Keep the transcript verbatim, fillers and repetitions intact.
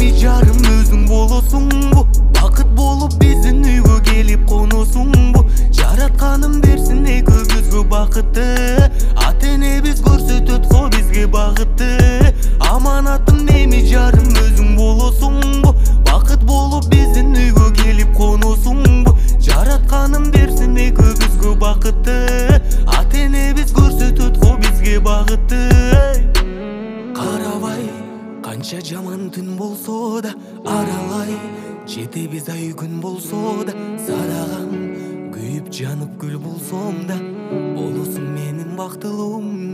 мени жарым өзүң болосуңбу? Бакыт болуп биздин үйгө келип коносуңбу? Жаратканым берсин экөөбүзгө бакытты, ата энебиз көрсөтөт го бизге багытты. Аманатым мени жарым өзүң болосуңбу? Бакыт болуп биздин үйгө келип коносуңбу? Жаратканым берсин экөөбүзгө бакытты, ата энебиз көрсөтөт го бизге багытты. Карабай канча жаман түн болсо да, аралай жетебиз ай күн болсо да, садагам күйүп жанып күл болсом да, болосуң менин бактылуум